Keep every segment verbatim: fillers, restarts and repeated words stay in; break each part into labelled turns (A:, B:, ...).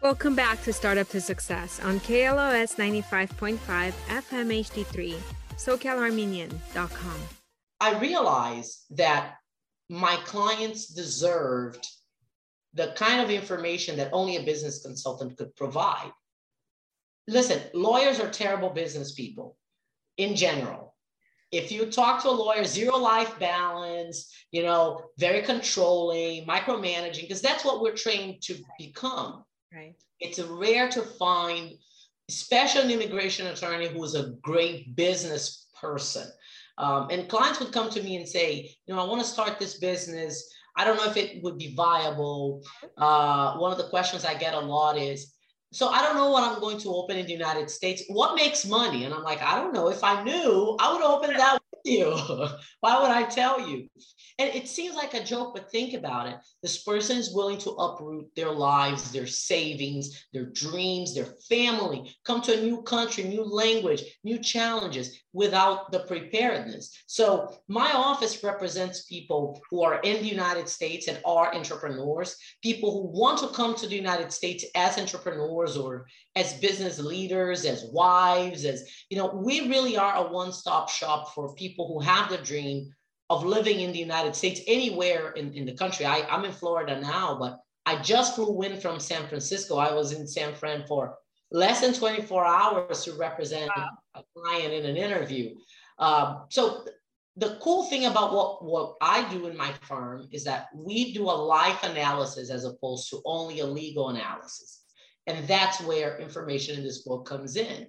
A: Welcome back to Startup to Success on K L O S ninety-five point five F M H D three, SoCal Armenian dot com.
B: I realized that my clients deserved the kind of information that only a business consultant could provide. Listen, lawyers are terrible business people in general. If you talk to a lawyer, zero life balance, you know, very controlling, micromanaging, because that's what we're trained to become.
A: Right.
B: It's rare to find, especially an immigration attorney who is a great business person. Um, and clients would come to me and say, you know, I want to start this business. I don't know if it would be viable. Uh, one of the questions I get a lot is, so I don't know what I'm going to open in the United States. What makes money? And I'm like, I don't know. If I knew, I would open that with you. Why would I tell you? And it seems like a joke, but think about it. This person is willing to uproot their lives, their savings, their dreams, their family, come to a new country, new language, new challenges without the preparedness. So my office represents people who are in the United States and are entrepreneurs, people who want to come to the United States as entrepreneurs or as business leaders, as wives, as, you know, we really are a one-stop shop for people who have the dream of living in the United States, anywhere in, in the country. I, I'm in Florida now, but I just flew in from San Francisco. I was in San Fran for less than twenty-four hours to represent a client in an interview. Um, so the cool thing about what, what I do in my firm is that we do a life analysis as opposed to only a legal analysis. And that's where information in this book comes in.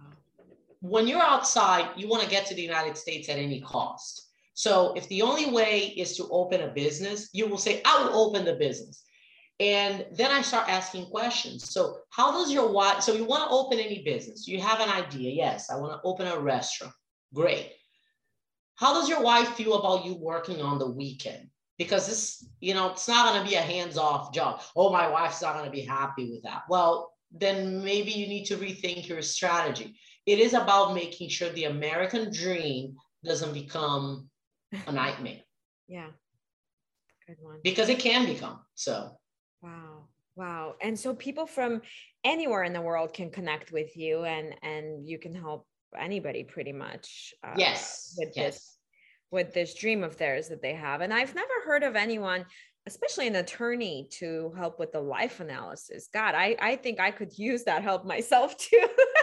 B: When you're outside, you want to get to the United States at any cost. So if the only way is to open a business, you will say, I will open the business. And then I start asking questions. So how does your wife, so you want to open any business, you have an idea. Yes, I want to open a restaurant. Great. How does your wife feel about you working on the weekend? Because this, you know, it's not going to be a hands-off job. Oh, my wife's not going to be happy with that. Well, then maybe you need to rethink your strategy. It is about making sure the American dream doesn't become a nightmare.
A: Yeah. Good one.
B: Because it can become. So.
A: Wow. Wow. And so people from anywhere in the world can connect with you and, and you can help anybody pretty much. Uh,
B: yes.
A: With
B: yes.
A: this, with this dream of theirs that they have. And I've never heard of anyone, especially an attorney, to help with the life analysis. God, I, I think I could use that help myself too.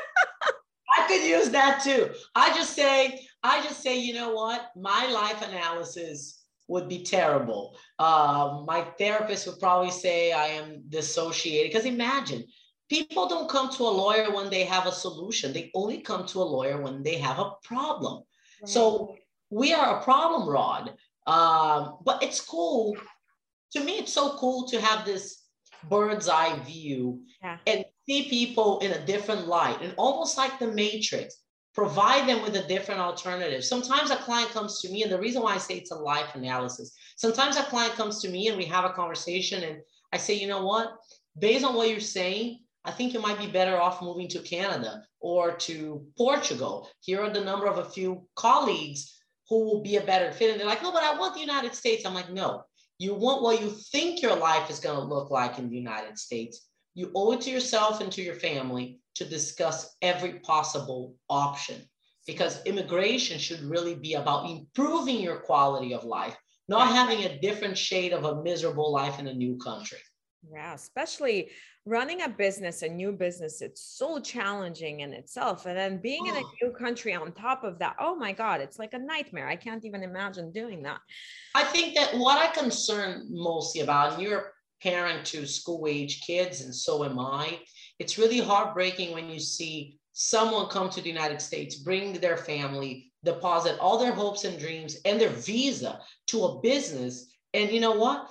B: I could use that too. I just say, I just say, you know what? My life analysis would be terrible. Um, my therapist would probably say I am dissociated. Because imagine, people don't come to a lawyer when they have a solution. They only come to a lawyer when they have a problem. Right. So we are a problem rod. Um, but it's cool. To me, it's so cool to have this bird's eye view. Yeah. And see people in a different light, and almost like the Matrix, provide them with a different alternative. Sometimes a client comes to me, and the reason why I say it's a life analysis, sometimes a client comes to me and we have a conversation and I say, you know what, based on what you're saying, I think you might be better off moving to Canada or to Portugal. Here are the number of a few colleagues who will be a better fit. And they're like, no, but I want the United States. I'm like, no, you want what you think your life is going to look like in the United States. You owe it to yourself and to your family to discuss every possible option, because immigration should really be about improving your quality of life, not right. having a different shade of a miserable life in a new country.
A: Yeah, especially running a business, a new business, it's so challenging in itself. And then being in a new country on top of that, oh my God, it's like a nightmare. I can't even imagine doing that.
B: I think that what I concern mostly about, and you're parent to school age kids, and so am I, it's really heartbreaking when you see someone come to the United States, bring their family, deposit all their hopes and dreams and their visa to a business. And you know what?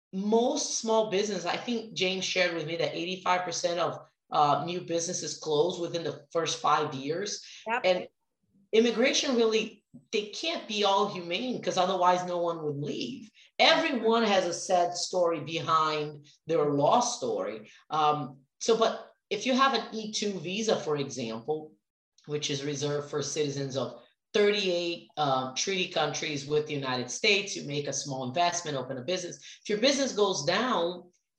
B: Most small business, I think James shared with me that eighty-five percent of uh, new businesses close within the first five years. Yep. And immigration really, they can't be all humane, because otherwise no one would leave. Everyone has a sad story behind their law story. Um, so, but if you have an E two visa, for example, which is reserved for citizens of thirty-eight uh, treaty countries with the United States, you make a small investment, open a business. If your business goes down,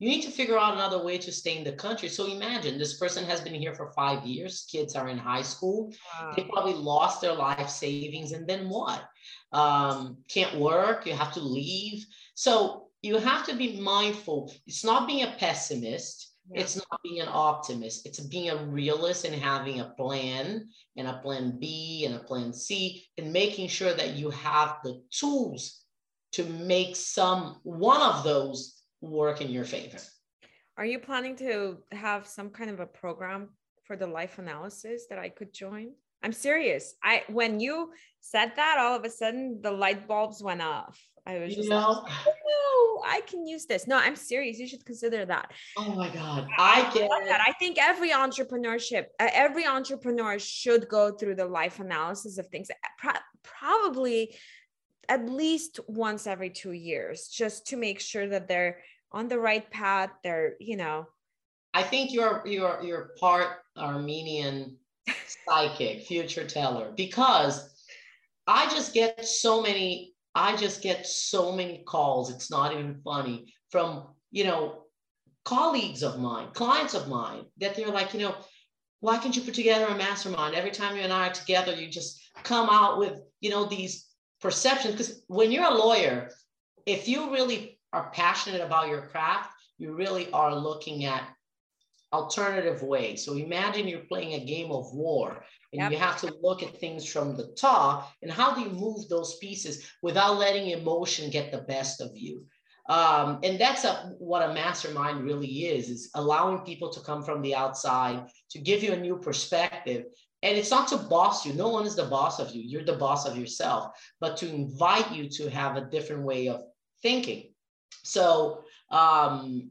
B: you need to figure out another way to stay in the country. So imagine this person has been here for five years. Kids are in high school.
A: Wow.
B: They probably lost their life savings. And then what? Um, can't work. You have to leave. So you have to be mindful. It's not being a pessimist. Yeah. It's not being an optimist. It's being a realist and having a plan and a plan B and a plan C, and making sure that you have the tools to make some one of those work in your favor.
A: Are you planning to have some kind of a program for the life analysis that I could join? I'm serious. I when you said that, all of a sudden the light bulbs went off. I was just
B: you know,
A: like, oh, I can use this. No, I'm serious. You should consider that.
B: Oh my God. I, I get
A: that. I think every entrepreneurship, uh, every entrepreneur should go through the life analysis of things, pro- probably at least once every two years, just to make sure that they're on the right path. They're, you know.
B: I think you're, you're, you're part Armenian psychic, future teller, because I just get so many I just get so many calls. It's not even funny, from, you know, colleagues of mine, clients of mine, that they're like, you know, why can't you put together a mastermind? Every time you and I are together, you just come out with, you know, these perceptions. Because when you're a lawyer, if you really are passionate about your craft, you really are looking at alternative ways. So imagine you're playing a game of war, and yep. you have to look at things from the top, and how do you move those pieces without letting emotion get the best of you? Um, and that's a, what a mastermind really is, is allowing people to come from the outside to give you a new perspective. And it's not to boss you. No one is the boss of you. You're the boss of yourself, but to invite you to have a different way of thinking. So, um,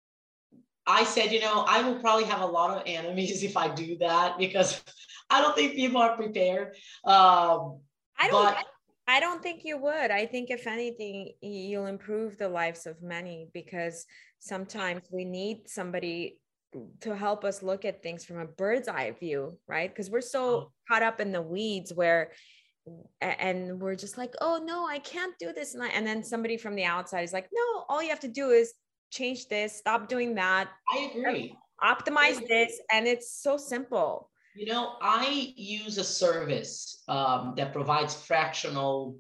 B: I said, you know, I will probably have a lot of enemies if I do that, because I don't think people are prepared. Um,
A: I don't. But, I don't think you would. I think if anything, you'll improve the lives of many, because sometimes we need somebody to help us look at things from a bird's eye view, right? Because we're so caught up in the weeds where, and we're just like, oh no, I can't do this, and, I, and then somebody from the outside is like, no, all you have to do is change this, stop doing that.
B: I agree.
A: Optimize I agree. this. And it's so simple.
B: You know, I use a service um, that provides fractional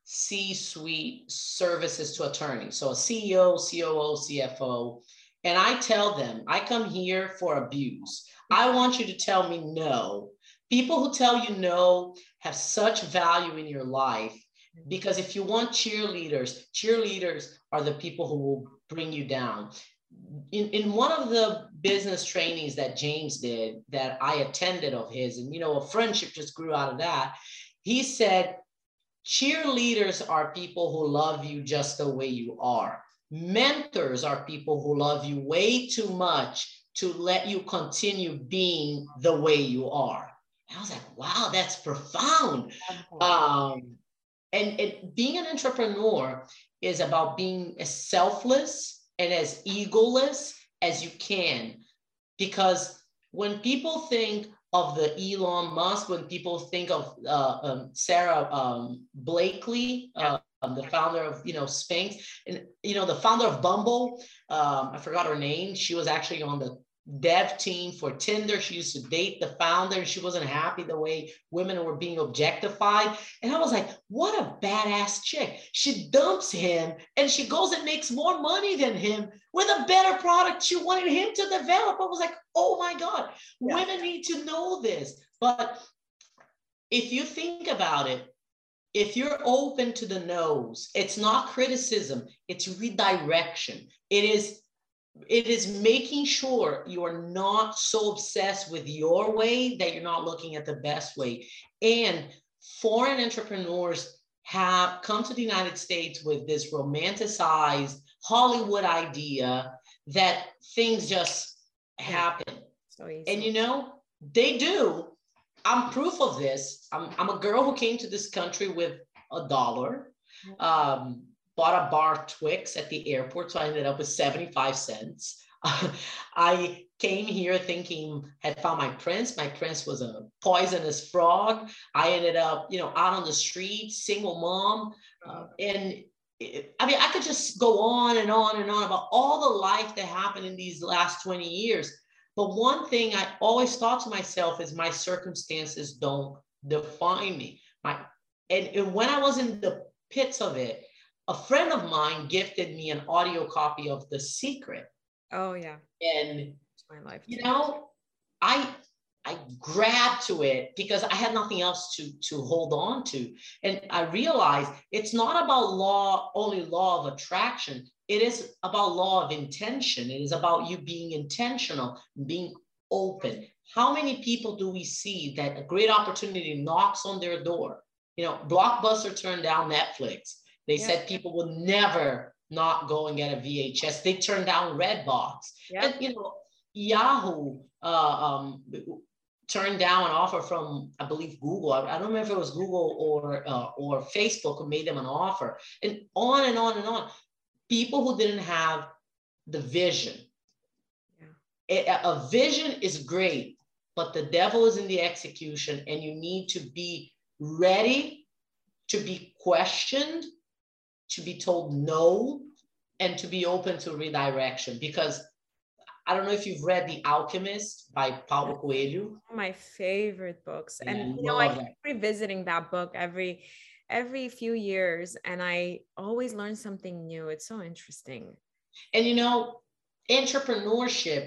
B: C-suite services to attorneys. So a C E O, C O O, C F O. And I tell them, I come here for abuse. I want you to tell me no. People who tell you no have such value in your life, because if you want cheerleaders, cheerleaders are the people who will bring you down. In, in one of the business trainings that James did, that I attended of his, and, you know, a friendship just grew out of that. He said, cheerleaders are people who love you just the way you are. Mentors are people who love you way too much to let you continue being the way you are. And I was like, wow, that's profound. Um, and, and being an entrepreneur is about being as selfless and as egoless as you can. Because when people think of the Elon Musk, when people think of uh, um, Sarah um, Blakely, uh, um, the founder of, you know, Spanx, and, you know, the founder of Bumble, um, I forgot her name. She was actually on the dev team for Tinder. She used to date the founder, and she wasn't happy the way women were being objectified. And I was like, what a badass chick. She dumps him and she goes and makes more money than him with a better product she wanted him to develop. I was like, oh my God, yeah. Women need to know this. But if you think about it, if you're open to the no's, it's not criticism, it's redirection. It is It is making sure you are not so obsessed with your way that you're not looking at the best way. And foreign entrepreneurs have come to the United States with this romanticized Hollywood idea that things just happen. So easy. And you know, they do. I'm proof of this. I'm, I'm a girl who came to this country with a dollar. Um, bought a bar Twix at the airport, so I ended up with seventy-five cents. Uh, I came here thinking, had found my prince. My prince was a poisonous frog. I ended up, you know, out on the street, single mom. Uh, and it, I mean, I could just go on and on and on about all the life that happened in these last twenty years. But one thing I always thought to myself is my circumstances don't define me. My, and, and when I was in the pits of it, a friend of mine gifted me an audio copy of The Secret.
A: Oh yeah.
B: And
A: it's my life.
B: You
A: too.
B: know, I I grabbed to it because I had nothing else to, to hold on to. And I realized it's not about law, only law of attraction. It is about law of intention. It is about you being intentional, being open. How many people do we see that a great opportunity knocks on their door? You know, Blockbuster turned down Netflix. They yeah. said people would never not go and get a V H S. They turned down Redbox. Yeah. And, you know, Yahoo uh, um, turned down an offer from, I believe, Google. I, I don't remember if it was Google or, uh, or Facebook who made them an offer. And on and on and on. People who didn't have the vision. Yeah. A, a vision is great, but the devil is in the execution, and you need to be ready to be questioned, to be told no, and to be open to redirection. Because I don't know if you've read The Alchemist by Paulo Coelho.
A: My favorite books.
B: Yeah,
A: and you know, I keep revisiting that book every every few years, and I always learn something new. It's so interesting.
B: And you know, entrepreneurship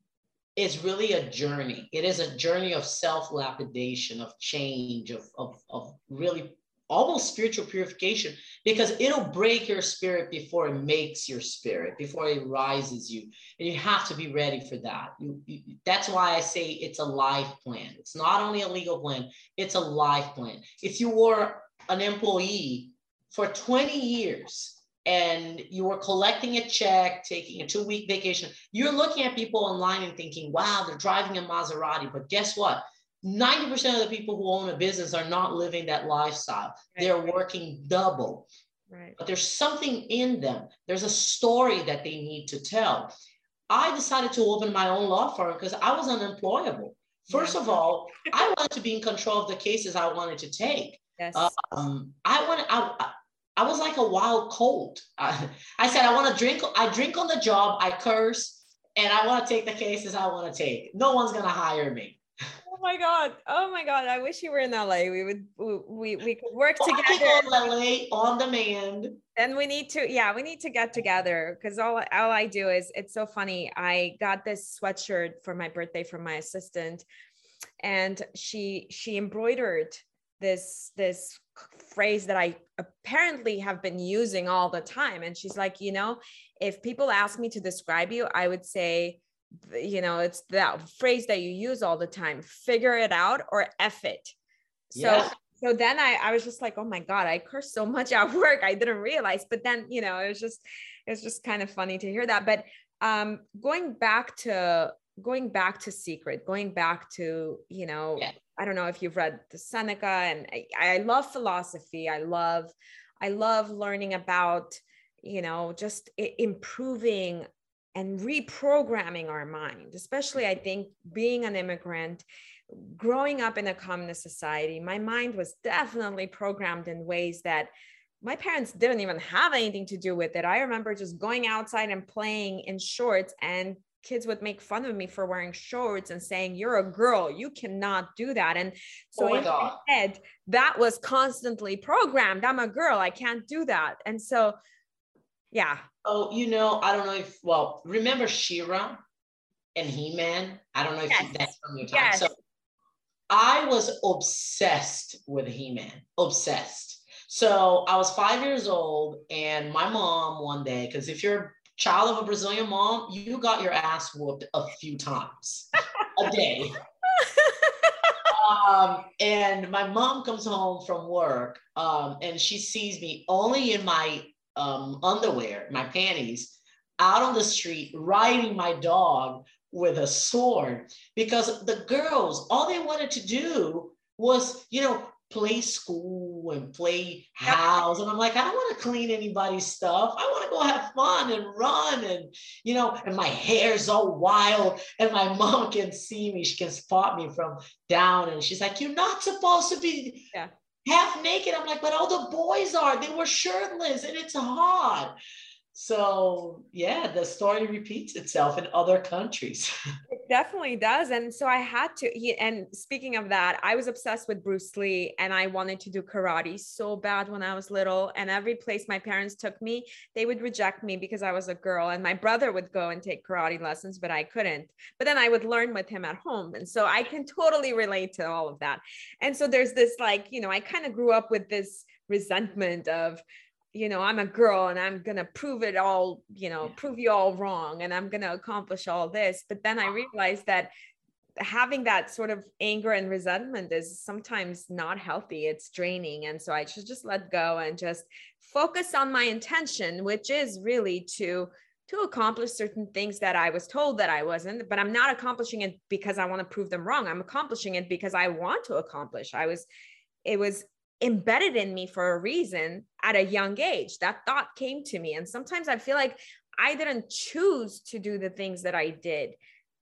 B: is really a journey. It is a journey of self-lapidation, of change, of, of, of really almost spiritual purification, because it'll break your spirit before it makes your spirit, before it rises you. And you have to be ready for that. You, you, that's why I say it's a life plan. It's not only a legal plan, it's a life plan. If you were an employee for twenty years and you were collecting a check, taking a two-week vacation, you're looking at people online and thinking, wow, they're driving a Maserati. But guess what? ninety percent of the people who own a business are not living that lifestyle. Right. They're working double.
A: Right.
B: But there's something in them. There's a story that they need to tell. I decided to open my own law firm because I was unemployable. First yeah. of all, I wanted to be in control of the cases I wanted to take.
A: Yes.
B: Um, I wanted, I, I was like a wild colt. I, I said, I want to drink. I drink on the job. I curse, and I want to take the cases I want to take. No one's going to hire me.
A: Oh my God. Oh my God. I wish you were in L A. We would, we, we could work
B: well,
A: together.
B: I can go to L A on demand.
A: And we need to, yeah, we need to get together, because all, all I do is, it's so funny. I got this sweatshirt for my birthday from my assistant, and she, she embroidered this, this phrase that I apparently have been using all the time. And she's like, you know, if people ask me to describe you, I would say, you know, it's that phrase that you use all the time, figure it out or F it. So, yeah. so then I, I was just like, oh my God, I curse so much at work. I didn't realize, but then, you know, it was just, it was just kind of funny to hear that. But um, going back to, going back to Secret, going back to, you know, yeah. I don't know if you've read the Seneca, and I, I love philosophy. I love, I love learning about, you know, just improving and reprogramming our mind, especially I think being an immigrant, growing up in a communist society, my mind was definitely programmed in ways that my parents didn't even have anything to do with it. I remember just going outside and playing in shorts, and kids would make fun of me for wearing shorts and saying, you're a girl, you cannot do that. And so oh my in God. my head, that was constantly programmed. I'm a girl, I can't do that. And so, yeah.
B: Oh, you know, I don't know if, well, remember She-Ra and He-Man? I don't know if yes. you, that's from your time. Yes. So I was obsessed with He-Man, obsessed. So I was five years old, and my mom one day, because if you're a child of a Brazilian mom, you got your ass whooped a few times a day. Um, and my mom comes home from work, um, and she sees me only in my um, underwear, my panties, out on the street, riding my dog with a sword, because the girls, all they wanted to do was, you know, play school and play house. And I'm like, I don't want to clean anybody's stuff. I want to go have fun and run. And, you know, and my hair's all wild, and my mom can see me. She can spot me from down. And she's like, you're not supposed to be.
A: Yeah.
B: half naked. I'm like, but all the boys are, they were shirtless and it's hot. So yeah, the story repeats itself in other countries.
A: It definitely does. And so I had to, he, and speaking of that, I was obsessed with Bruce Lee and I wanted to do karate so bad when I was little. And every place my parents took me, they would reject me because I was a girl. And my brother would go and take karate lessons, but I couldn't. But then I would learn with him at home. And so I can totally relate to all of that. And so there's this, like, you know, I kind of grew up with this resentment of, you know, I'm a girl and I'm going to prove it all, you know, prove you all wrong. And I'm going to accomplish all this. But then I realized that having that sort of anger and resentment is sometimes not healthy. It's draining. And so I should just let go and just focus on my intention, which is really to to accomplish certain things that I was told that I wasn't, but I'm not accomplishing it because I want to prove them wrong. I'm accomplishing it because I want to accomplish. I was, it was embedded in me for a reason at a young age. That thought came to me. And sometimes I feel like I didn't choose to do the things that I did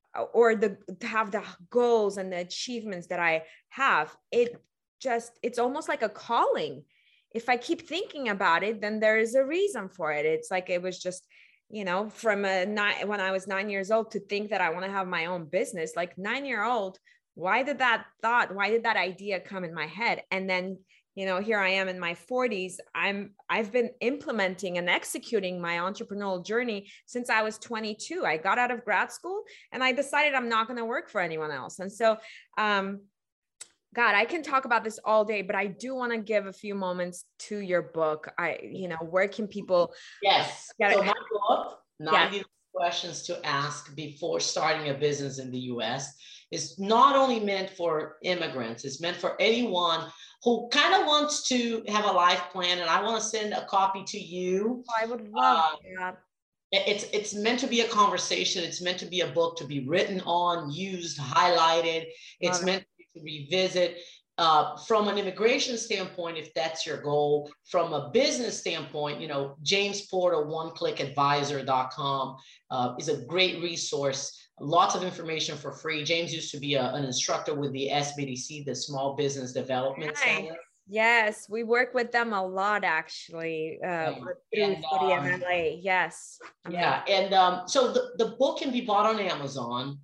A: or the to have the goals and the achievements that I have. It just, it's almost like a calling. If I keep thinking about it, then there is a reason for it. It's like, it was just, you know, from a nine, when I was nine years old to think that I want to have my own business, like nine year old, why did that thought, why did that idea come in my head? And then, you know, here I am in my forties. I'm, I've been implementing and executing my entrepreneurial journey since I was twenty-two. I got out of grad school and I decided I'm not going to work for anyone else. And so, um, God, I can talk about this all day, but I do want to give a few moments to your book. I, you know, where can people?
B: Yes.
A: Get
B: so
A: it?
B: my book, ninety
A: Yeah.
B: questions to ask before starting a business in the U S, is not only meant for immigrants, it's meant for anyone who kind of wants to have a life plan. And I want to send a copy to you.
A: Oh, I would love
B: Uh,
A: that.
B: it's it's meant to be a conversation. It's meant to be a book to be written on, used, highlighted. It's
A: Love it.
B: meant to revisit. Uh, from an immigration standpoint, if that's your goal, from a business standpoint, you know, James Porter, one click advisor dot com uh, is a great resource. Lots of information for free. James used to be a, an instructor with the S B D C, the Small Business Development
A: Nice.
B: Center.
A: Yes, we work with them a lot, actually, uh,
B: Yeah.
A: through
B: And
A: City
B: um,
A: M L A. Yes. Amazing.
B: yeah, and um, so the, the book can be bought on Amazon.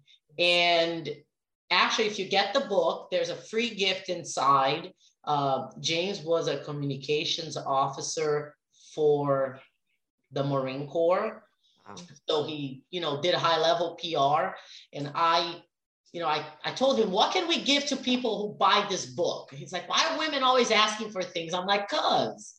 B: And actually, if you get the book, there's a free gift inside. Uh, James was a communications officer for the Marine Corps.
A: Wow.
B: So he, you know, did high level P R. And I, you know, I, I told him, what can we give to people who buy this book? He's like, why are women always asking for things? I'm like, cuz.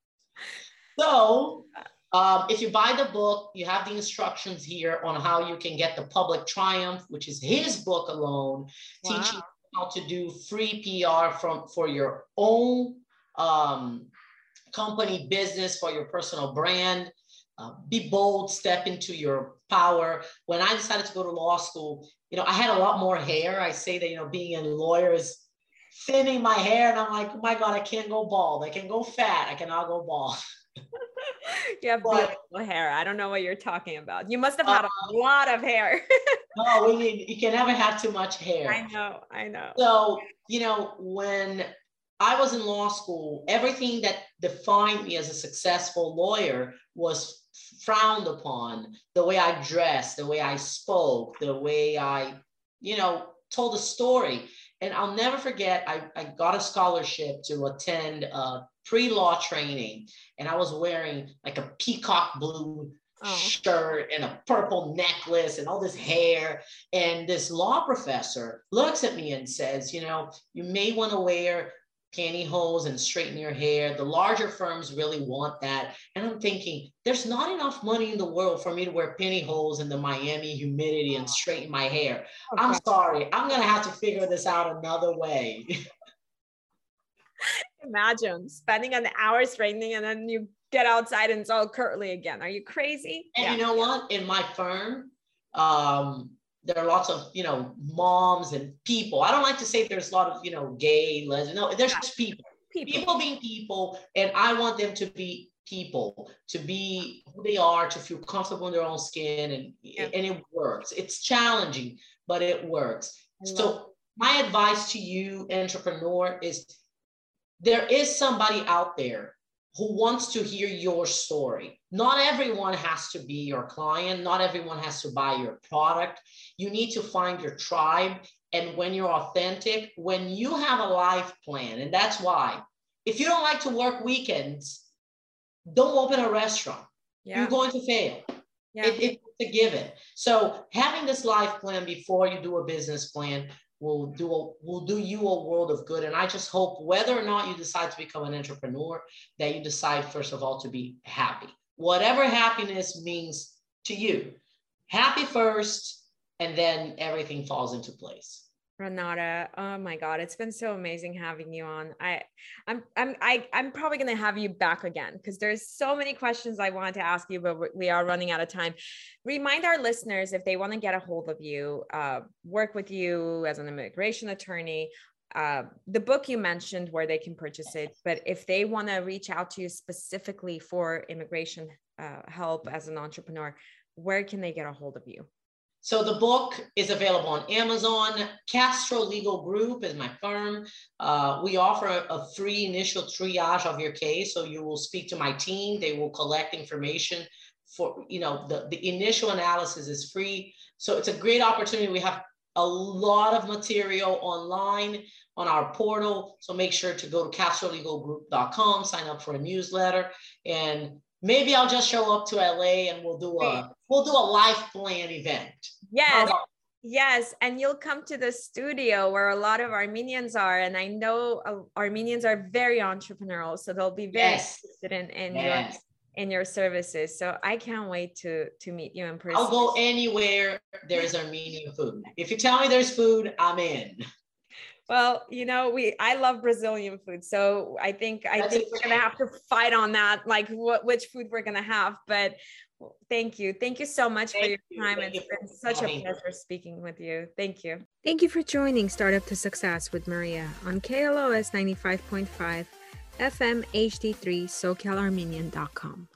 B: So um, if you buy the book, you have the instructions here on how you can get the Public Triumph, which is his book alone,
A: Wow.
B: teaching you how to do free P R from for your own um, company business, for your personal brand. Uh, be bold, step into your power. When I decided to go to law school, you know, I had a lot more hair. I say that, you know, being a lawyer is thinning my hair, and I'm like, oh my God, I can't go bald. I can go fat. I cannot go bald.
A: You have
B: But,
A: beautiful hair. I don't know what you're talking about. You must have had
B: uh,
A: a lot of hair.
B: no, we need, you can never have too much hair.
A: I know, I know.
B: So, you know, when I was in law school, everything that defined me as a successful lawyer was frowned upon. The way I dressed, the way I spoke, the way I, you know, told a story. And I'll never forget, I, I got a scholarship to attend a pre-law training, and I was wearing like a peacock blue oh. shirt and a purple necklace and all this hair. And this law professor looks at me and says, you know, you may want to wear pantyhose and straighten your hair. The larger firms really want that. And I'm thinking, there's not enough money in the world for me to wear pantyhose in the Miami humidity and straighten my hair. Okay. I'm sorry. I'm going to have to figure this out another way.
A: Imagine spending an hour straightening and then you get outside and it's all curly again. Are you crazy?
B: And
A: yeah.
B: you know what? In my firm, um, there are lots of, you know, moms and people. I don't like to say there's a lot of, you know, gay, lesbian. No, there's just people. people. People being people. And I want them to be people, to be who they are, to feel comfortable in their own skin. And, yeah. and it works. It's challenging, but it works. So my advice to you, entrepreneur, is there is somebody out there who wants to hear your story. Not everyone has to be your client. Not everyone has to buy your product. You need to find your tribe. And when you're authentic, when you have a life plan, and that's why, if you don't like to work weekends, don't open a restaurant. Yeah. You're going to fail. Yeah. It, it's a given. So having this life plan before you do a business plan will do a, will do you a world of good. And I just hope, whether or not you decide to become an entrepreneur, that you decide, first of all, to be happy. Whatever happiness means to you. Happy first, and then everything falls into place.
A: Renata, oh my God, it's been so amazing having you on. I, I'm, I'm, I, I'm probably going to have you back again because there's so many questions I wanted to ask you, but we are running out of time. Remind our listeners, if they want to get a hold of you, uh, work with you as an immigration attorney, uh, the book you mentioned where they can purchase it, but if they want to reach out to you specifically for immigration uh, help as an entrepreneur, where can they get a hold of you?
B: So the book is available on Amazon. Castro Legal Group is my firm. Uh, we offer a, a free initial triage of your case. So you will speak to my team. They will collect information for, you know, the, the initial analysis is free. So it's a great opportunity. We have a lot of material online on our portal. So make sure to go to castro legal group dot com, sign up for a newsletter, and maybe I'll just show up to L A and we'll do a, we'll do a life plan event.
A: Yes. Yes. And you'll come to the studio where a lot of Armenians are. And I know uh, Armenians are very entrepreneurial. So they'll be very yes. interested in, in yes. your, in your services. So I can't wait to, to meet you in person.
B: I'll go anywhere there is Armenian food. If you tell me there's food, I'm in.
A: Well, you know, we, I love Brazilian food. So I think, I That's think we're going to have to fight on that, like what, which food we're going to have, but well, thank you. Thank you so much thank for your you. time. Thank it's you been such a pleasure speaking with you. Thank you. Thank you for joining Startup to Success with Maria on K L O S ninety-five point five F M H D three SoCal Armenian dot com.